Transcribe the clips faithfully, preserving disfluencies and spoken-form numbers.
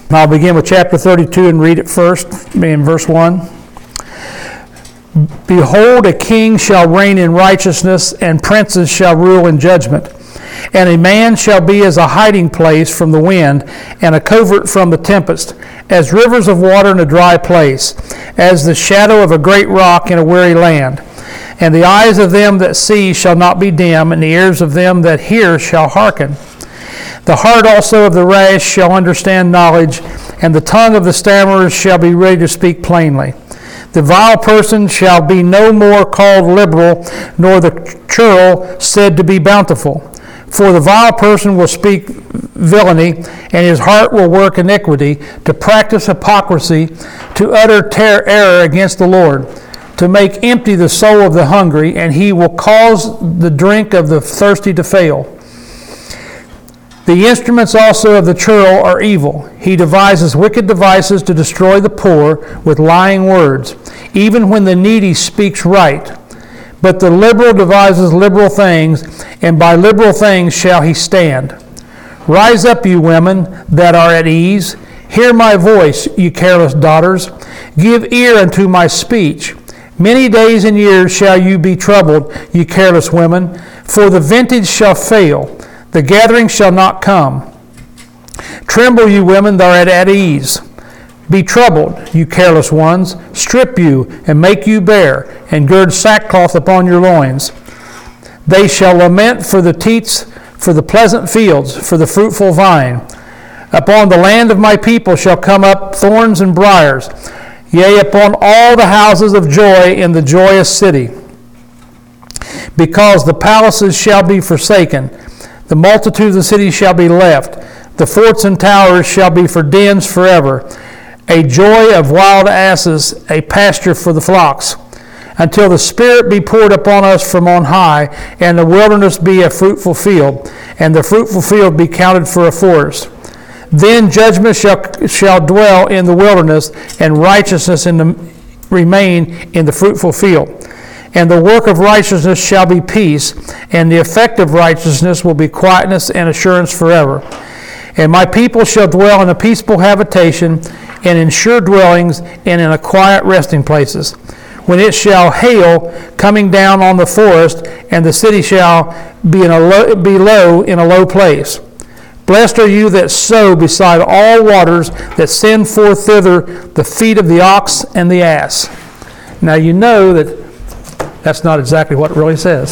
I'll begin with chapter thirty-two and read it first, in verse one. Behold, a king shall reign in righteousness, and princes shall rule in judgment. And a man shall be as a hiding place from the wind, and a covert from the tempest, as rivers of water in a dry place, as the shadow of a great rock in a weary land. And the eyes of them that see shall not be dim, and the ears of them that hear shall hearken. The heart also of the rash shall understand knowledge, and the tongue of the stammerers shall be ready to speak plainly. The vile person shall be no more called liberal, nor the churl said to be bountiful. For the vile person will speak villainy, and his heart will work iniquity, to practice hypocrisy, to utter ter- error against the Lord, to make empty the soul of the hungry, and he will cause the drink of the thirsty to fail. The instruments also of the churl are evil. He devises wicked devices to destroy the poor with lying words, even when the needy speaks right. But the liberal devises liberal things, and by liberal things shall he stand. Rise up, you women that are at ease. Hear my voice, you careless daughters. Give ear unto my speech. Many days and years shall you be troubled, you careless women, for the vintage shall fail. The gathering shall not come. Tremble, you women that are at ease. Be troubled, you careless ones. Strip you, and make you bare, and gird sackcloth upon your loins. They shall lament for the teats, for the pleasant fields, for the fruitful vine. Upon the land of my people shall come up thorns and briars, yea, upon all the houses of joy in the joyous city. Because the palaces shall be forsaken, the multitude of the cities shall be left. The forts and towers shall be for dens forever. A joy of wild asses, a pasture for the flocks. Until the Spirit be poured upon us from on high, and the wilderness be a fruitful field, and the fruitful field be counted for a forest. Then judgment shall, shall dwell in the wilderness, and righteousness in the, remain in the fruitful field. And the work of righteousness shall be peace, and the effect of righteousness will be quietness and assurance forever. And my people shall dwell in a peaceful habitation, and in sure dwellings, and in a quiet resting places. When it shall hail, coming down on the forest, and the city shall be, in a low, be low in a low place. Blessed are you that sow beside all waters, that send forth thither the feet of the ox and the ass. Now you know that that's not exactly what it really says.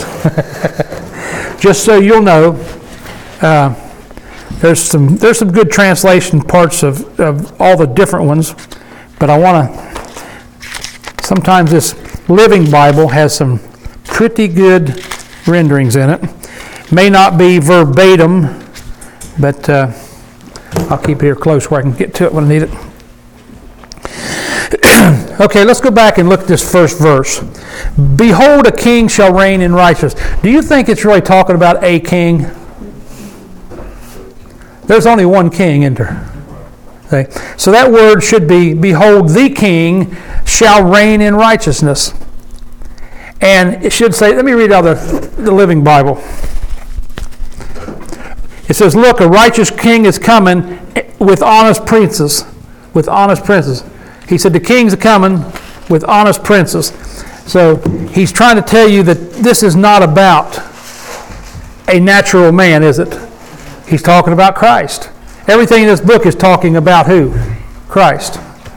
Just so you'll know, uh, there's some there's some good translation parts of, of all the different ones, but I want to, sometimes this Living Bible has some pretty good renderings in it. May not be verbatim, but uh, I'll keep it here close where I can get to it when I need it. Okay, let's go back and look at this first verse. Behold, a king shall reign in righteousness. Do you think it's really talking about a king? There's only one king, isn't there? Okay. So that word should be, behold, the king shall reign in righteousness. And it should say, let me read out the, the Living Bible. It says, look, a righteous king is coming with honest princes. With honest princes. He said, the king's coming with honest princes. So he's trying to tell you that this is not about a natural man, is it? He's talking about Christ. Everything in this book is talking about who? Christ.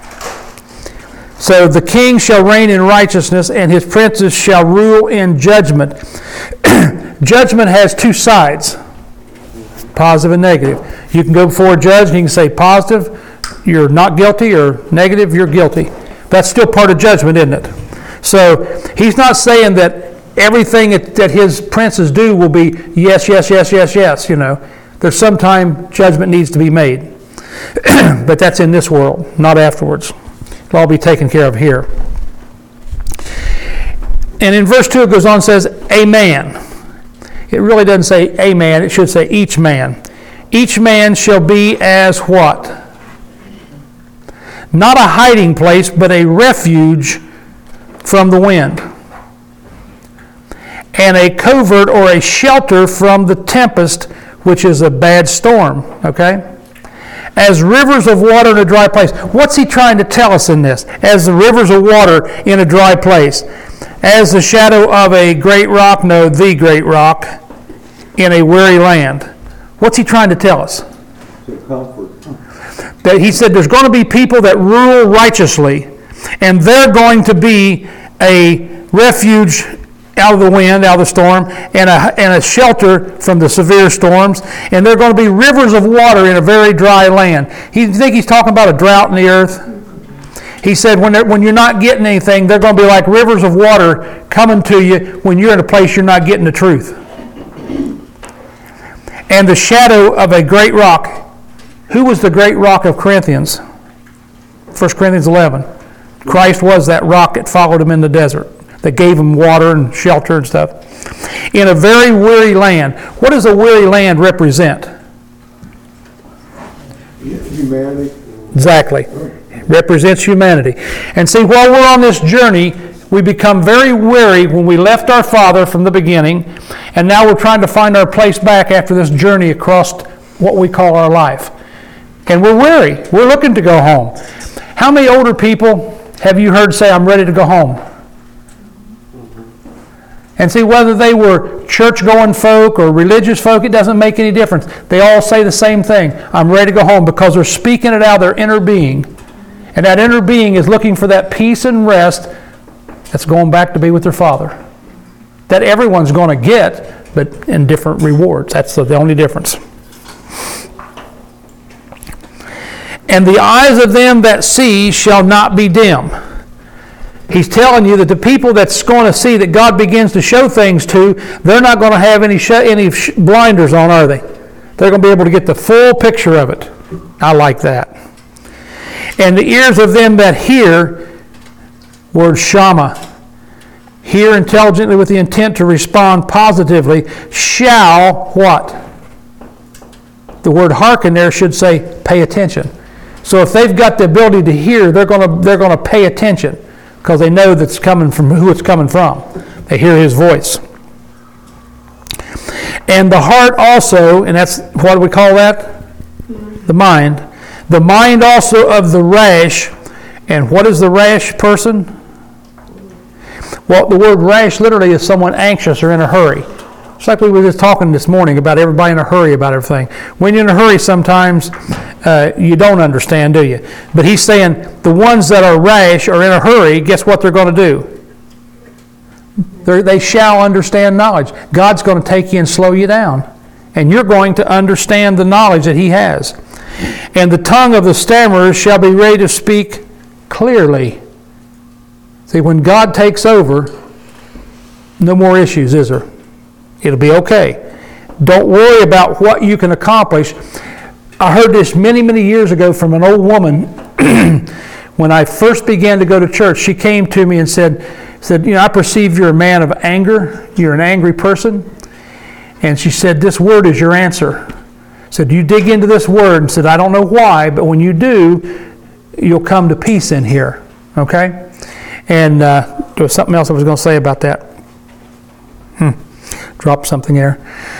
So the king shall reign in righteousness, and his princes shall rule in judgment. Judgment has two sides, positive and negative. You can go before a judge and you can say positive, you're not guilty, or negative, you're guilty. That's still part of judgment, isn't it? So he's not saying that everything that his princes do will be yes, yes, yes, yes, yes, you know. There's some time judgment needs to be made. But that's in this world, not afterwards. It'll all be taken care of here. And in verse two it goes on and says, a man. It really doesn't say a man, it should say each man. Each man shall be as what? Not a hiding place, but a refuge from the wind. And a covert or a shelter from the tempest, which is a bad storm, okay? as rivers of water in a dry place. What's he trying to tell us in this? As the rivers of water in a dry place. As the shadow of a great rock, no, the great rock, in a weary land. What's he trying to tell us? Comfort. That he said there's going to be people that rule righteously, and they're going to be a refuge out of the wind, out of the storm, and a, and a shelter from the severe storms, and they're going to be rivers of water in a very dry land. You think he's talking about a drought in the earth? He said when, when you're not getting anything, they're going to be like rivers of water coming to you when you're in a place you're not getting the truth. And the shadow of a great rock. Who was the great rock of Corinthians? First Corinthians eleven. Christ was that rock that followed him in the desert, that gave him water and shelter and stuff. In a very weary land. What does a weary land represent? Humanity. Exactly. It represents humanity. And see, while we're on this journey, we become very weary when we left our Father from the beginning, and now we're trying to find our place back after this journey across what we call our life. And we're weary. We're looking to go home. How many older people have you heard say, I'm ready to go home? And see, whether they were church-going folk or religious folk, it doesn't make any difference. They all say the same thing. I'm ready to go home, because they're speaking it out of their inner being. And that inner being is looking for that peace and rest that's going back to be with their Father. That everyone's going to get, but in different rewards. That's the only difference. And the eyes of them that see shall not be dim. He's telling you that the people that's going to see, that God begins to show things to, they're not going to have any sh- any sh- blinders on, are they? They're going to be able to get the full picture of it. I like that. And the ears of them that hear, word shama, hear intelligently with the intent to respond positively, shall what? The word hearken there should say pay attention. So if they've got the ability to hear, they're going to they're going to pay attention, because they know that's coming from who it's coming from. They hear his voice. And the heart also, and that's, what do we call that? The mind. The mind also of the rash. And what is the rash person? Well, the word rash literally is someone anxious or in a hurry. It's like we were just talking this morning about everybody in a hurry about everything. When you're in a hurry, sometimes uh, you don't understand, do you? But he's saying the ones that are rash or in a hurry, guess what they're going to do? They're, they shall understand knowledge. God's going to take you and slow you down. And you're going to understand the knowledge that he has. And the tongue of the stammerers shall be ready to speak clearly. See, when God takes over, no more issues, is there? It'll be okay. Don't worry about what you can accomplish. I heard this many, many years ago from an old woman. When I first began to go to church, she came to me and said, said, you know, I perceive you're a man of anger. You're an angry person. And she said, this word is your answer. Said, you dig into this word, and said, I don't know why, but when you do, you'll come to peace in here. Okay? And uh, there was something else I was going to say about that. Hmm. Dropped something there.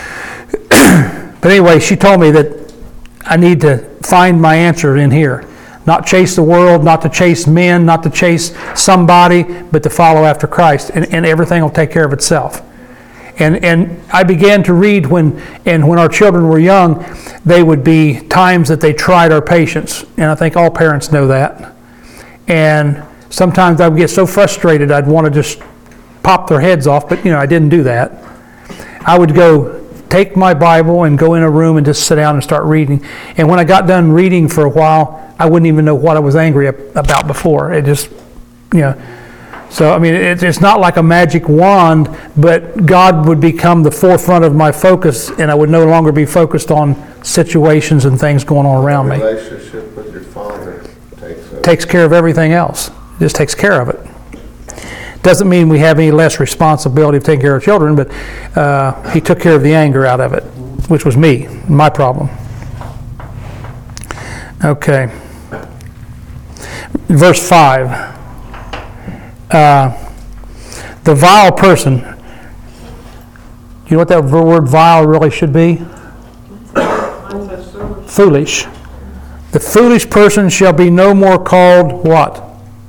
But anyway, she told me that I need to find my answer in here. Not chase the world, not to chase men, not to chase somebody, but to follow after Christ. And, and everything will take care of itself. And and I began to read when, and when our children were young, they would be times that they tried our patience. And I think all parents know that. And sometimes I would get so frustrated I'd want to just pop their heads off, but you know, I didn't do that. I would go take my Bible and go in a room and just sit down and start reading. And when I got done reading for a while, I wouldn't even know what I was angry about before. It just, you know. So, I mean, it, it's not like a magic wand, but God would become the forefront of my focus, and I would no longer be focused on situations and things going on around me. Relationship with your Father takes over. Takes care of everything else. It just takes care of it. Doesn't mean we have any less responsibility of taking care of children, but uh, he took care of the anger out of it, which was me, my problem. Okay. Verse five. Uh, the vile person. You know what that word vile really should be? Foolish. The foolish person shall be no more called what?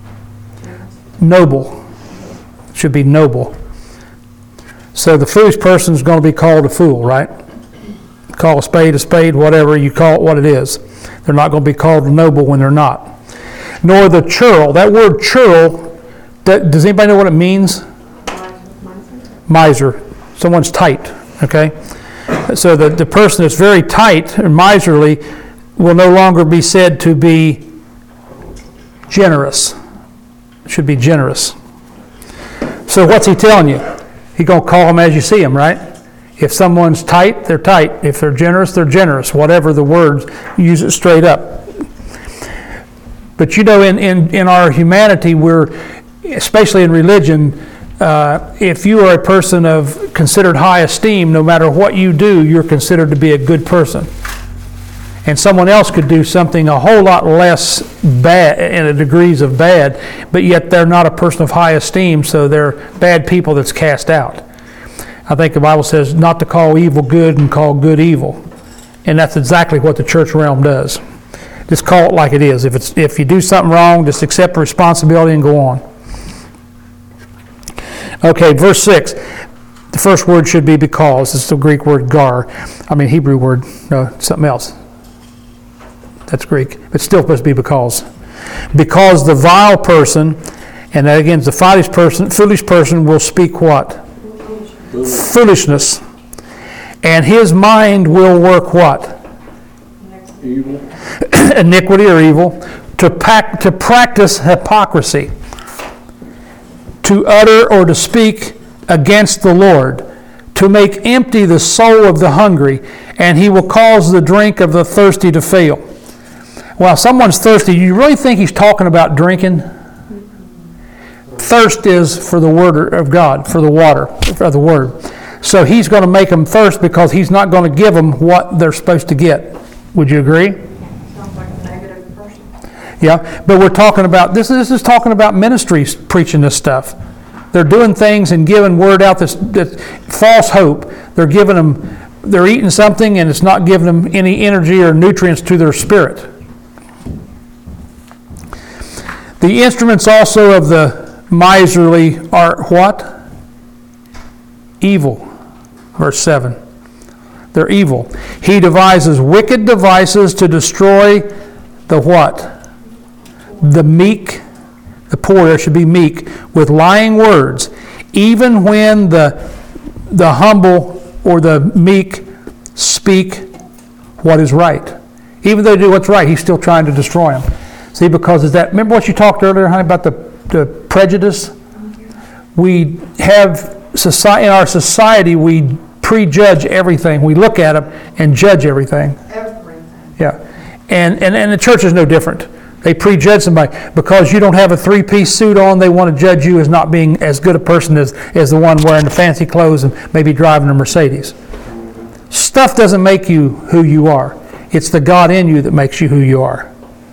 Noble. Should be noble. So the foolish person is going to be called a fool, right? Call a spade a spade, whatever, you call it what it is. They're not going to be called noble when they're not. Nor the churl. That word churl, that, does anybody know what it means? Miser. Someone's tight, okay? So the, the person that's very tight or miserly will no longer be said to be generous. Should be generous. So what's he telling you? He's going to call them as you see them, right? If someone's tight, they're tight. If they're generous, they're generous. Whatever the words, use it straight up. But you know, in, in, in our humanity, we're, especially in religion, uh, if you are a person of considered high esteem, no matter what you do, you're considered to be a good person. And someone else could do something a whole lot less bad, in the degrees of bad, but yet they're not a person of high esteem, so they're bad people that's cast out. I think the Bible says not to call evil good and call good evil. And that's exactly what the church realm does. Just call it like it is. If it's if you do something wrong, just accept the responsibility and go on. Okay, verse six. The first word should be because. It's the Greek word gar. I mean, Hebrew word, no, something else. That's Greek. It's still supposed to be because. Because the vile person, and that again is the foolish person, foolish person will speak what? Foolish. Foolishness. And his mind will work what? Evil. Iniquity or evil. To, pack, to practice hypocrisy. To utter or to speak against the Lord. To make empty the soul of the hungry. And he will cause the drink of the thirsty to fail. Well, someone's thirsty, you really think he's talking about drinking? Thirst is for the word of God, for the water, for the word. So he's going to make them thirst because he's not going to give them what they're supposed to get. Would you agree? Sounds like a negative person. Yeah, but we're talking about, this, this is talking about ministries preaching this stuff. They're doing things and giving word out that's, that's false hope. They're giving them, they're eating something and it's not giving them any energy or nutrients to their spirit. The instruments also of the miserly are what? Evil. Verse seven. They're evil. He devises wicked devices to destroy the what? The meek. The poor, there should be meek, with lying words. Even when the, the humble or the meek speak what is right. Even though they do what's right, he's still trying to destroy them. See, because is that, remember what you talked earlier, honey, about the, the prejudice? We have, society, in our society, we prejudge everything. We look at them and judge everything. Everything. Yeah. And, and, and the church is no different. They prejudge somebody. Because you don't have a three-piece suit on, they want to judge you as not being as good a person as, as the one wearing the fancy clothes and maybe driving a Mercedes. Stuff doesn't make you who you are. It's the God in you that makes you who you are.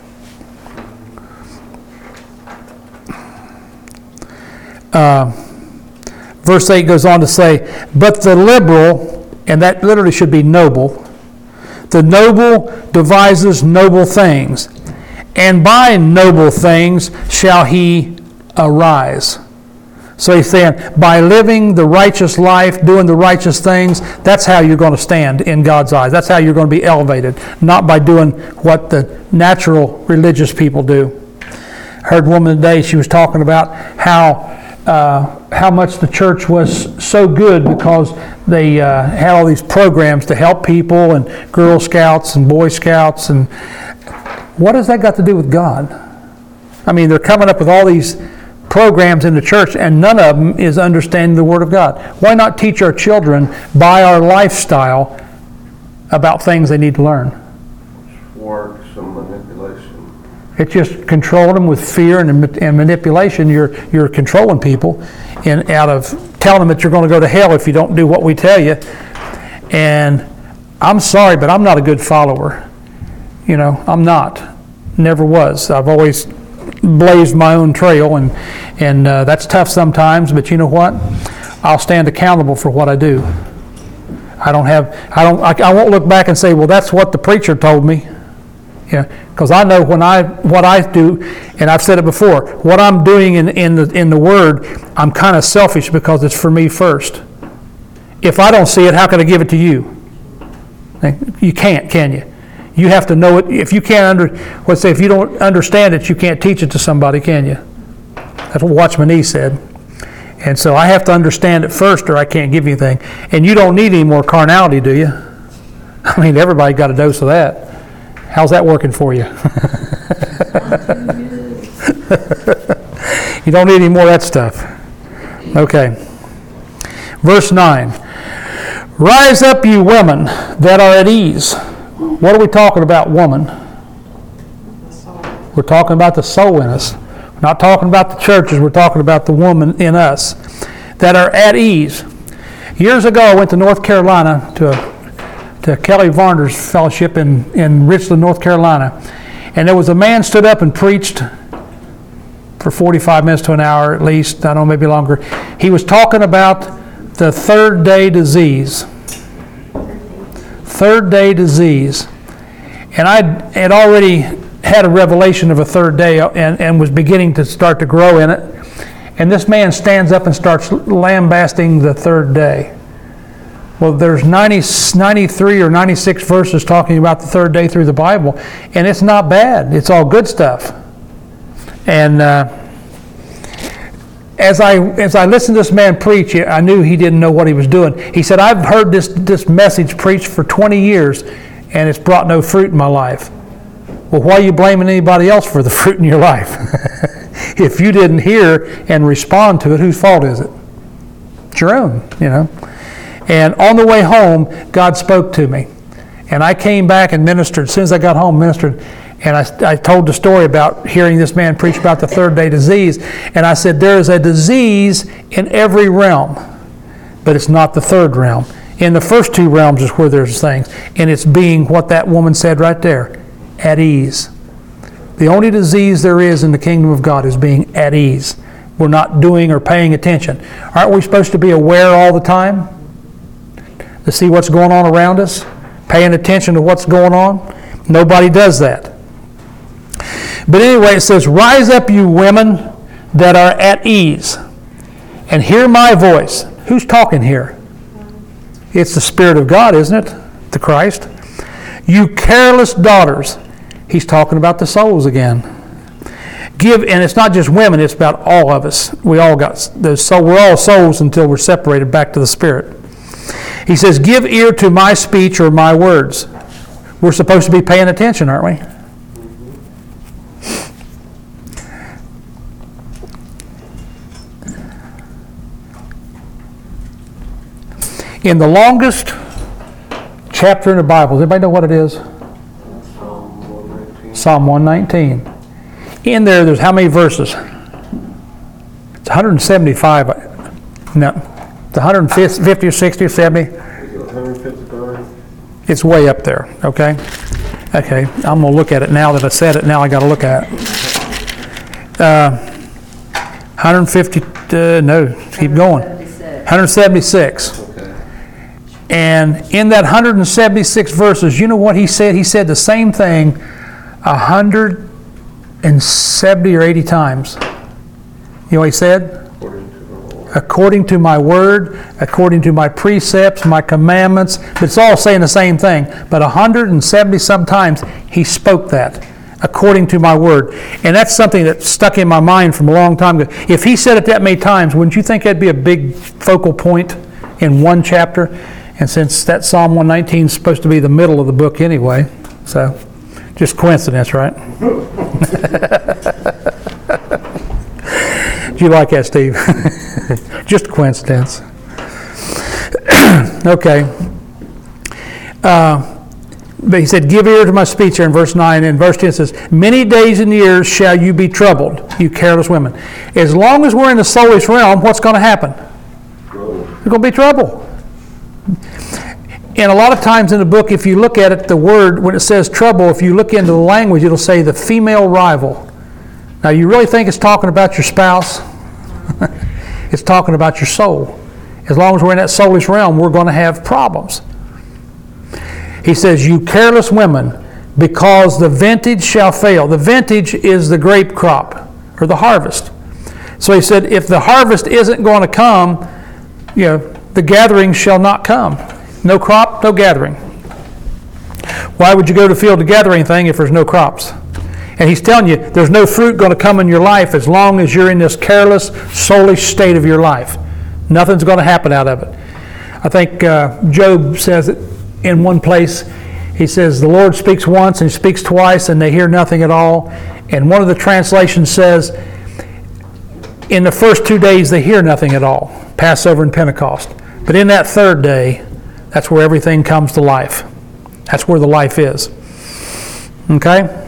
Uh, verse eight goes on to say, but the liberal, and that literally should be noble, the noble devises noble things, and by noble things shall he arise. So he's saying, by living the righteous life, doing the righteous things, that's how you're going to stand in God's eyes. That's how you're going to be elevated, not by doing what the natural religious people do. I heard a woman today, she was talking about how Uh, how much the church was so good because they uh, had all these programs to help people and Girl Scouts and Boy Scouts. And what has that got to do with God? I mean, they're coming up with all these programs in the church and none of them is understanding the Word of God. Why not teach our children by our lifestyle about things they need to learn? Work, some manipulation. It's just controlling them with fear and, and manipulation. You're you're controlling people, and out of telling them that you're going to go to hell if you don't do what we tell you. And I'm sorry, but I'm not a good follower. You know, I'm not. Never was. I've always blazed my own trail, and and uh, that's tough sometimes. But you know what? I'll stand accountable for what I do. I don't have. I don't. I, I won't look back and say, well, that's what the preacher told me. Yeah, because I know when I what I do, and I've said it before, what I'm doing in, in the in the Word, I'm kind of selfish because it's for me first. If I don't see it, how can I give it to you? You can't, can you? You have to know it. If you can't under, let's say if you don't understand it, you can't teach it to somebody, can you? That's what Watchman Nee said. And so I have to understand it first, or I can't give you anything. And you don't need any more carnality, do you? I mean, everybody got a dose of that. How's that working for you? You don't need any more of that stuff. Okay. Verse nine. Rise up, you women that are at ease. What are we talking about, woman? We're talking about the soul in us. We're not talking about the churches. We're talking about the woman in us that are at ease. Years ago, I went to North Carolina to a to Kelly Varner's fellowship in, in Richland, North Carolina. And there was a man stood up and preached for forty-five minutes to an hour at least, I don't know, maybe longer. He was talking about the third day disease. Third day disease. And I had already had a revelation of a third day and, and was beginning to start to grow in it. And this man stands up and starts lambasting the third day. Well, there's ninety, ninety-three or ninety-six verses talking about the third day through the Bible, and it's not bad. It's all good stuff. And uh, as I as I listened to this man preach, I knew he didn't know what he was doing. He said, "I've heard this this message preached for twenty years, and it's brought no fruit in my life." Well, why are you blaming anybody else for the fruit in your life? If you didn't hear and respond to it, whose fault is it? It's your own, you know. And on the way home, God spoke to me. And I came back and ministered. As soon as I got home, ministered. And I, I told the story about hearing this man preach about the third day disease. And I said, there is a disease in every realm, but it's not the third realm. In the first two realms is where there's things. And it's being what that woman said right there, at ease. The only disease there is in the kingdom of God is being at ease. We're not doing or paying attention. Aren't we supposed to be aware all the time? To see what's going on around us, paying attention to what's going on. Nobody does that. But anyway, it says, rise up, you women that are at ease, and hear my voice. Who's talking here? It's the Spirit of God, isn't it? The Christ. You careless daughters. He's talking about the souls again. Give, and it's not just women, it's about all of us. We all got those soul, we're all souls until we're separated back to the Spirit. He says, give ear to my speech or my words. We're supposed to be paying attention, aren't we? In the longest chapter in the Bible, does anybody know what it is? Psalm one nineteen. In there, there's how many verses? It's one hundred seventy-five. No. one hundred fifty or sixty or seventy? one hundred fifty-five. It's way up there, okay? Okay, I'm going to look at it now that I said it. Now I got to look at it. Uh, one hundred fifty, uh, no, keep going. one hundred seventy-six. Okay. And in that one hundred seventy-six verses, you know what he said? He said the same thing one hundred seventy or eighty times. You know what he said? According to my word, according to my precepts, my commandments. But it's all saying the same thing. But one hundred seventy sometimes he spoke that. According to my word. And that's something that stuck in my mind from a long time ago. If he said it that many times, wouldn't you think that'd be a big focal point in one chapter? And since that Psalm one nineteen is supposed to be the middle of the book anyway, so just coincidence, right? Do you like that, Steve? Just a coincidence. Okay. Uh, but he said, give ear to my speech here in verse nine. And verse ten says, many days and years shall you be troubled, you careless women. As long as we're in the soulish realm, what's going to happen? Trouble. There's going to be trouble. And a lot of times in the book, if you look at it, the word, when it says trouble, if you look into the language, it'll say the female rival. Now, you really think it's talking about your spouse? It's talking about your soul. As long as we're in that soulish realm, we're going to have problems. He says, you careless women, because the vintage shall fail. The vintage is the grape crop, or the harvest. So he said, if the harvest isn't going to come, you know, the gathering shall not come. No crop, no gathering. Why would you go to the field to gather anything if there's no crops? And he's telling you, there's no fruit going to come in your life as long as you're in this careless, soulish state of your life. Nothing's going to happen out of it. I think uh, Job says it in one place. He says, the Lord speaks once and he speaks twice and they hear nothing at all. And one of the translations says, in the first two days they hear nothing at all, Passover and Pentecost. But in that third day, that's where everything comes to life. That's where the life is. Okay?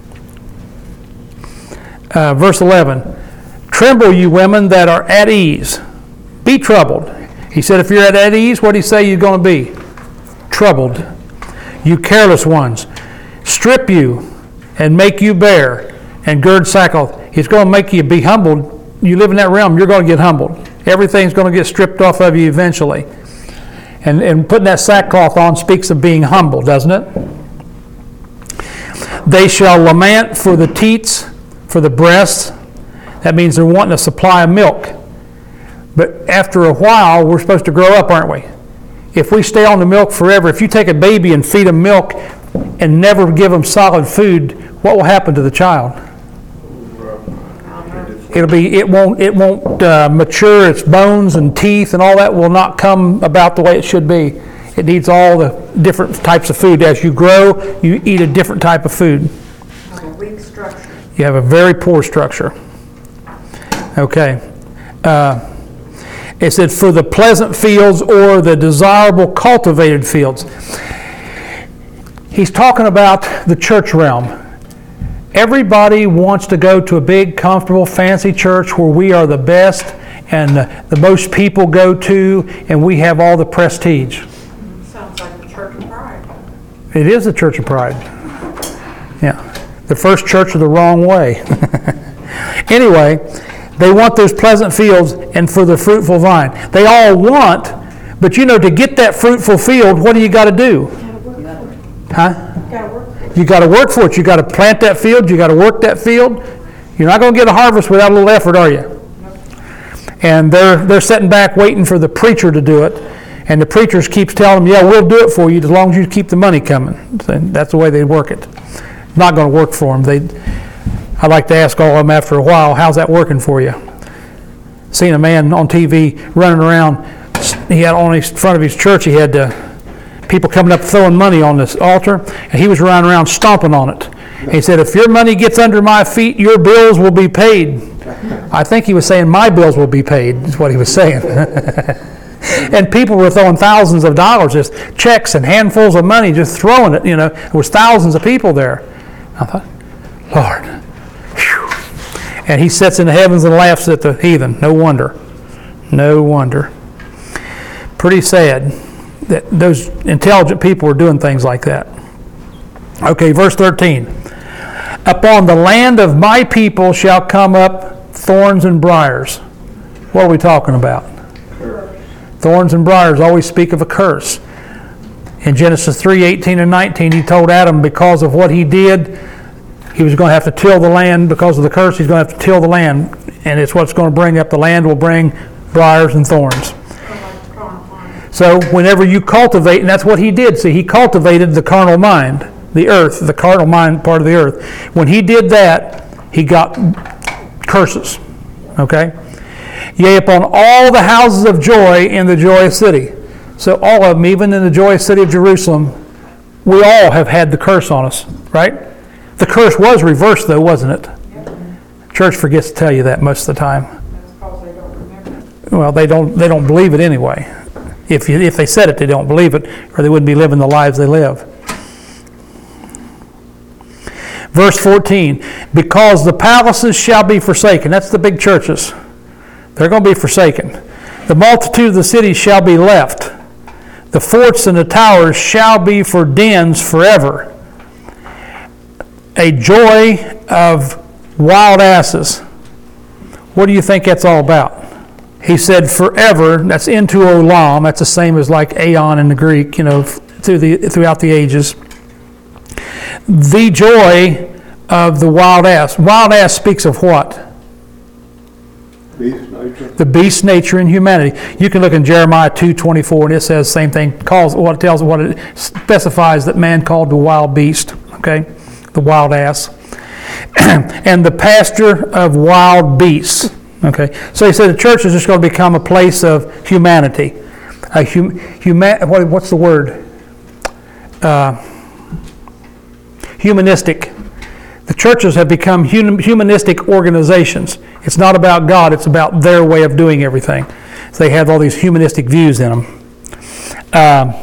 Uh, verse eleven, tremble, you women that are at ease. Be troubled. He said, if you're at, at ease, what did he say you're going to be? Troubled. You careless ones. Strip you and make you bare and gird sackcloth. He's going to make you be humbled. You live in that realm, you're going to get humbled. Everything's going to get stripped off of you eventually. And, and putting that sackcloth on speaks of being humble, doesn't it? They shall lament for the teats, for the breasts. That means they're wanting a supply of milk. But after a while, we're supposed to grow up, aren't we? If we stay on the milk forever, if you take a baby and feed them milk and never give them solid food, what will happen to the child? It'll be, it won't, it won't uh, mature. Its bones and teeth and all that will not come about the way it should be. It needs all the different types of food. As you grow, you eat a different type of food. A weak structure. You have a very poor structure. Okay. Uh, it said, for the pleasant fields or the desirable cultivated fields. He's talking about the church realm. Everybody wants to go to a big, comfortable, fancy church where we are the best and the, the most people go to, and we have all the prestige. Sounds like the Church of Pride. It is the Church of Pride. Yeah. The first church of the wrong way. Anyway, they want those pleasant fields and for the fruitful vine. They all want, but you know, to get that fruitful field, what do you got to do? Huh? You got to work for it. You got to plant that field. You got to work that field. You're not going to get a harvest without a little effort, are you? And they're they're sitting back waiting for the preacher to do it, and the preacher keeps telling them, "Yeah, we'll do it for you as long as you keep the money coming." So that's the way they work it. Not going to work for them. They, I like to ask all of them after a while, "How's that working for you?" Seen a man on T V running around. He had on his front of his church. He had uh, people coming up throwing money on this altar, and he was running around stomping on it. And he said, "If your money gets under my feet, your bills will be paid." I think he was saying, "My bills will be paid," is what he was saying. And people were throwing thousands of dollars, just checks and handfuls of money, just throwing it. You know, there was thousands of people there. I thought, Lord. Whew. And he sits in the heavens and laughs at the heathen. No wonder. No wonder. Pretty sad that those intelligent people are doing things like that. Okay, verse thirteen. Upon the land of my people shall come up thorns and briars. What are we talking about? Curse. Thorns and briars always speak of a curse. In Genesis three, eighteen and nineteen, he told Adam because of what he did, he was going to have to till the land. Because of the curse, he's going to have to till the land. And it's what's going to bring up the land will bring briars and thorns. So whenever you cultivate, and that's what he did. See, he cultivated the carnal mind, the earth, the carnal mind part of the earth. When he did that, he got curses. Okay? Yea, upon all the houses of joy in the joyous city. So all of them, even in the joyous city of Jerusalem, we all have had the curse on us, right? The curse was reversed, though, wasn't it? Yep. Church forgets to tell you that most of the time. That's because they don't remember. Well, they don't. They don't believe it anyway. If you, if they said it, they don't believe it, or they wouldn't be living the lives they live. Verse fourteen, because the palaces shall be forsaken. That's the big churches. They're going to be forsaken. The multitude of the cities shall be left. The forts and the towers shall be for dens forever. A joy of wild asses. What do you think that's all about? He said forever, that's into olam, that's the same as like aeon in the Greek, you know, through the, throughout the ages. the joy of the wild ass. Wild ass speaks of what? Beast nature. The beast nature in humanity. You can look in Jeremiah two twenty-four, and it says the same thing. Calls what it tells what it specifies that man called the wild beast. Okay, the wild ass, and the pasture of wild beasts. Okay, so he said the church is just going to become a place of humanity. A hum, human. What, what's the word? Uh, humanistic. The churches have become humanistic organizations. It's not about God, it's about their way of doing everything. So they have all these humanistic views in them. Um,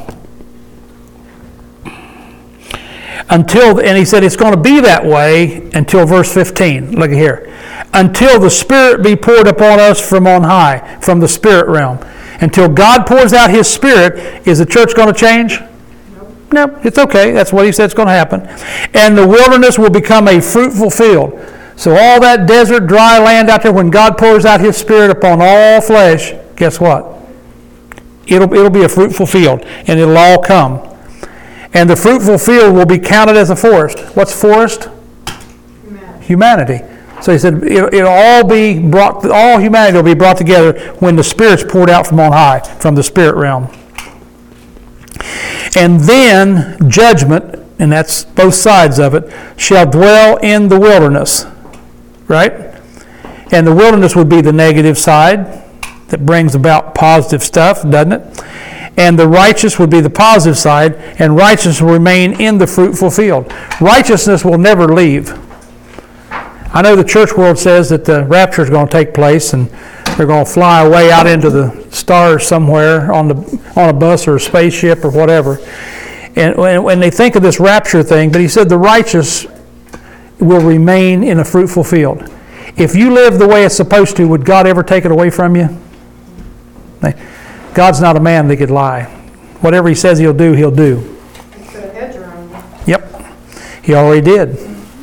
until, and he said it's going to be that way until verse fifteen. Look at here. Until the Spirit be poured upon us from on high, from the spirit realm. Until God pours out His Spirit, is the church going to change? No, it's okay. That's what he said is going to happen. And the wilderness will become a fruitful field. So all that desert, dry land out there, when God pours out His Spirit upon all flesh, guess what? It'll, it'll be a fruitful field, and it'll all come. And the fruitful field will be counted as a forest. What's forest? Humanity. Humanity. So he said it'll, it'll all be brought, all humanity will be brought together when the Spirit's poured out from on high, from the spirit realm. And then judgment, and that's both sides of it, shall dwell in the wilderness. Right? And the wilderness would be the negative side that brings about positive stuff, doesn't it? And the righteous would be the positive side, and righteousness will remain in the fruitful field. Righteousness will never leave. I know the church world says that the rapture is going to take place, and they're going to fly away out into the stars somewhere on the on a bus or a spaceship or whatever. And when, when they think of this rapture thing, but he said the righteous will remain in a fruitful field. If you live the way it's supposed to, would God ever take it away from you? God's not a man that could lie. Whatever He says He'll do, He'll do. He put a hedge around you. Yep, He already did.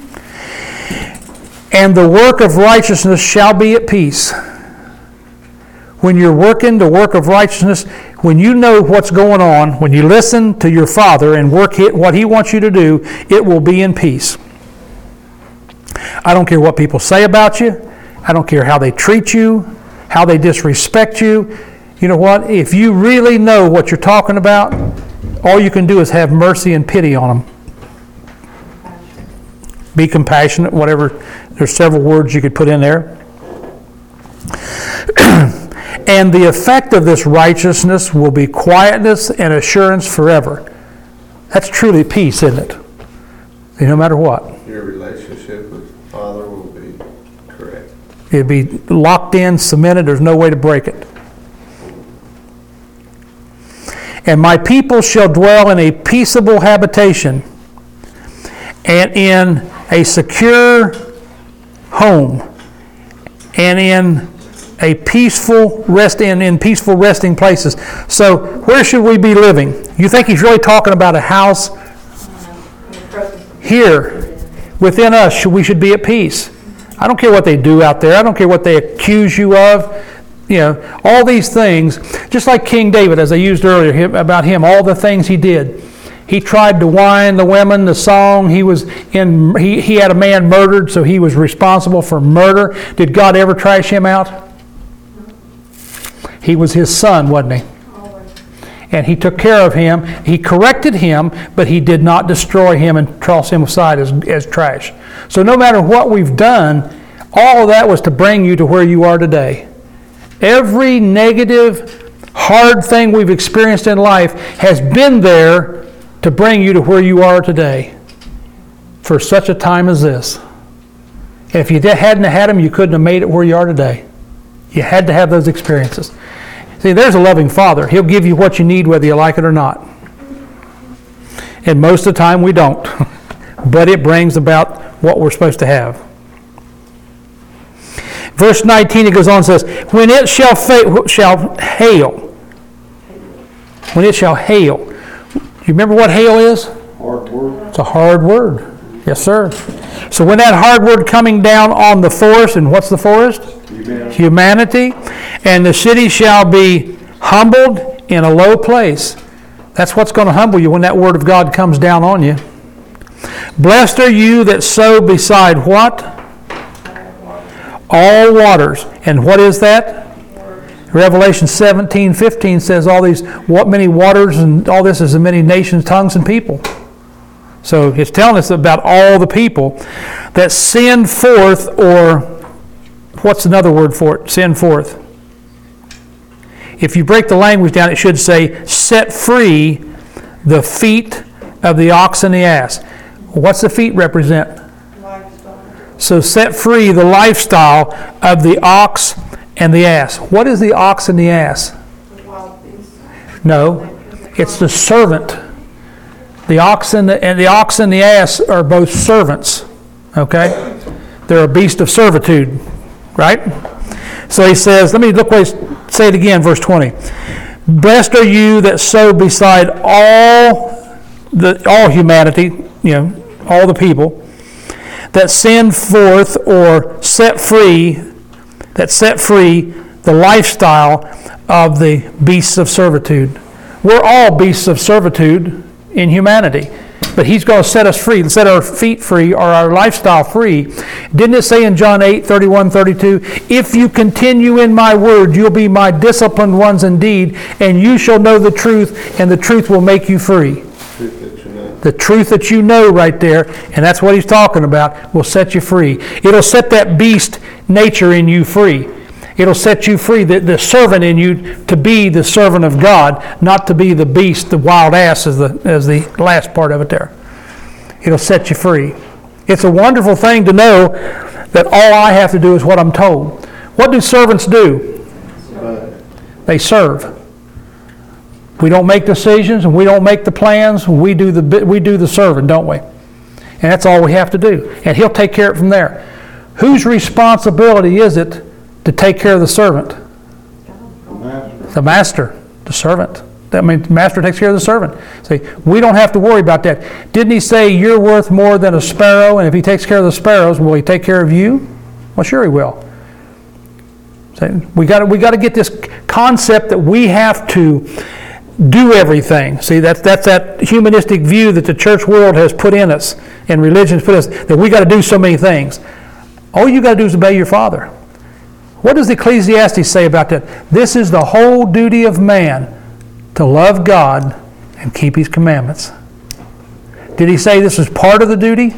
And the work of righteousness shall be at peace. When you're working the work of righteousness, when you know what's going on, when you listen to your Father and work what He wants you to do, it will be in peace. I don't care what people say about you. I don't care how they treat you, how they disrespect you. You know what? If you really know what you're talking about, all you can do is have mercy and pity on them. Be compassionate, whatever. There's several words you could put in there. And the effect of this righteousness will be quietness and assurance forever. That's truly peace, isn't it? No matter what. Your relationship with the Father will be correct. It'll be locked in, cemented. There's no way to break it. And my people shall dwell in a peaceable habitation and in a secure home and in a peaceful rest in, in peaceful resting places. So where should we be living? You think he's really talking about a house? Here, within us, we should be at peace. I don't care what they do out there. I don't care what they accuse you of. You know, all these things, just like King David, as I used earlier about him, all the things he did. He tried to wine the women, the song. He was in. He, he had a man murdered, so he was responsible for murder. Did God ever trash him out? He was his son, wasn't he? And he took care of him. He corrected him, but he did not destroy him and toss him aside as, as trash. So no matter what we've done, all of that was to bring you to where you are today. Every negative, hard thing we've experienced in life has been there to bring you to where you are today for such a time as this. And if you hadn't had them, you couldn't have made it where you are today. You had to have those experiences. See, there's a loving Father. He'll give you what you need whether you like it or not. And most of the time we don't. But it brings about what we're supposed to have. Verse nineteen, it goes on and says, when it shall, fa- shall hail. When it shall hail. Do you remember what hail is? Hard word. It's a hard word. Yes, sir. So when that hard word coming down on the forest, and what's the forest? Humanity. Humanity. And the city shall be humbled in a low place. That's what's going to humble you when that word of God comes down on you. Blessed are you that sow beside what? All waters. And what is that? Revelation seventeen fifteen says all these, what many waters and all this is in many nations, tongues, and people. So it's telling us about all the people that send forth, or what's another word for it? Send forth. If you break the language down, it should say, set free the feet of the ox and the ass. What's the feet represent? Lifestyle. So set free the lifestyle of the ox and the ass. What is the ox and the ass? The wild beast. No, it's the servant. The ox and the, and the ox and the ass are both servants. Okay? They're a beast of servitude. Right? So he says, let me look what he, say it again, verse twenty. Blessed are you that sow beside all the all humanity, you know, all the people, that send forth or set free, that set free the lifestyle of the beasts of servitude. We're all beasts of servitude in humanity, but he's going to set us free, set our feet free, or our lifestyle free. Didn't it say in John eight, thirty-one, thirty-two, if you continue in my word, you'll be my disciplined ones indeed, and you shall know the truth, and the truth will make you free. Truth that you know. The truth that you know right there, and that's what he's talking about, will set you free. It'll set that beast nature in you free. It'll set you free, the, the servant in you, to be the servant of God, not to be the beast, the wild ass, as the, as the last part of it there. It'll set you free. It's a wonderful thing to know that all I have to do is what I'm told. What do servants do? Right. They serve. We don't make decisions and we don't make the plans. We do the we do the serving, don't we? And that's all we have to do. And he'll take care of it from there. Whose responsibility is it to take care of the servant? The master. The master, the servant. That means the master takes care of the servant. See, we don't have to worry about that. Didn't he say you're worth more than a sparrow? And if he takes care of the sparrows, will he take care of you? Well, sure he will. See, we got to we got to get this concept that we have to do everything. See, that's that's that humanistic view that the church world has put in us, and religion has put us, that we got to do so many things. All you got to do is obey your father. What does Ecclesiastes say about that? This is the whole duty of man, to love God and keep his commandments. Did he say this is part of the duty?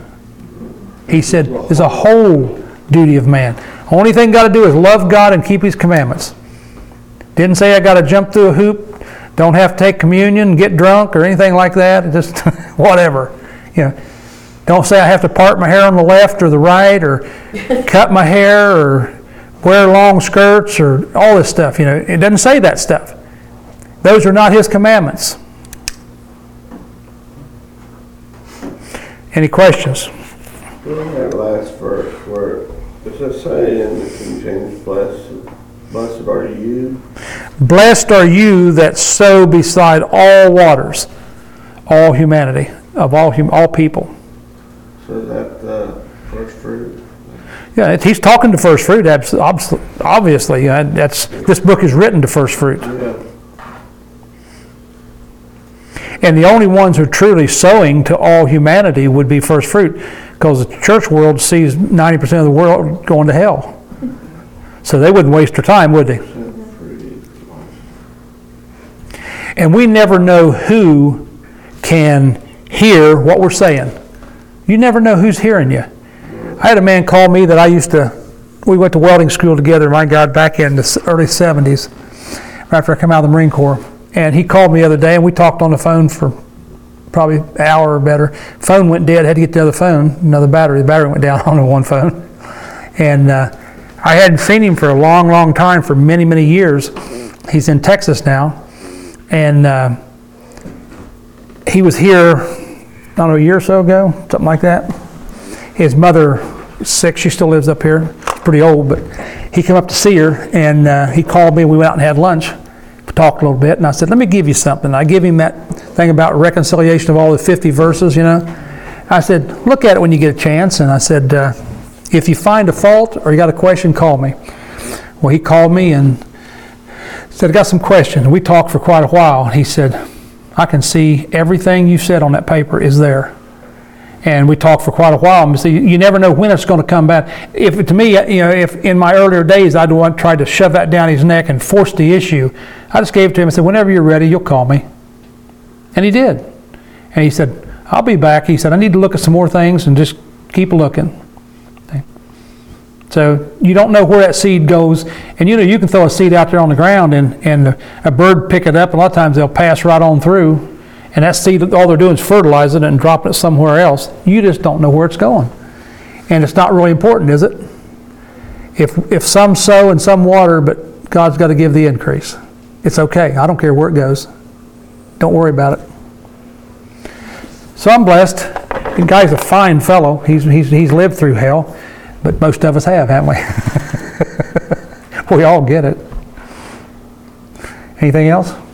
He said there's a whole duty of man. Only thing got to do is love God and keep his commandments. Didn't say I got to jump through a hoop, don't have to take communion, get drunk, or anything like that. Just whatever. You know, don't say I have to part my hair on the left or the right, or cut my hair, or wear long skirts, or all this stuff. You know, it doesn't say that stuff. Those are not his commandments. Any questions? That last verse, where does it say in the King James, blessed, blessed are you? Blessed are you that sow beside all waters, all humanity, of all hum, all people. So is that the first fruit? Yeah, it, he's talking to first fruit. Obviously, uh, that's this book is written to first fruit. Yeah. And the only ones who are truly sowing to all humanity would be first fruit, because the church world sees ninety percent of the world going to hell. So they wouldn't waste their time, would they? And we never know who can hear what we're saying. You never know who's hearing you. I had a man call me that I used to, we went to welding school together, my God, back in the early seventies, right after I came out of the Marine Corps. And he called me the other day, and we talked on the phone for probably an hour or better. Phone went dead, had to get the other phone, another battery. The battery went down on the one phone. And uh, I hadn't seen him for a long, long time, for many, many years. He's in Texas now. And uh, he was here, I don't know, a year or so ago, something like that. His mother is sick. She still lives up here. She's pretty old, but he came up to see her, and uh, he called me. We went out and had lunch. Talked a little bit, and I said, let me give you something. I give him that thing about reconciliation of all the fifty verses, you know. I said, look at it when you get a chance. And I said, uh, if you find a fault or you got a question, call me. Well, he called me and said, I got some questions. We talked for quite a while. He said, I can see everything you said on that paper is there. And we talked for quite a while. And so you, you never know when it's going to come back. If to me, you know, if in my earlier days I'd want tried to shove that down his neck and force the issue, I just gave it to him and said, "Whenever you're ready, you'll call me." And he did. And he said, "I'll be back." He said, "I need to look at some more things," and just keep looking. Okay. So you don't know where that seed goes, and you know you can throw a seed out there on the ground, and and a bird pick it up. A lot of times they'll pass right on through. And that seed, all they're doing is fertilizing it and dropping it somewhere else. You just don't know where it's going. And it's not really important, is it? If if some sow and some water, but God's got to give the increase. It's okay. I don't care where it goes. Don't worry about it. So I'm blessed. The guy's a fine fellow. He's he's he's lived through hell, but most of us have, haven't we? We all get it. Anything else?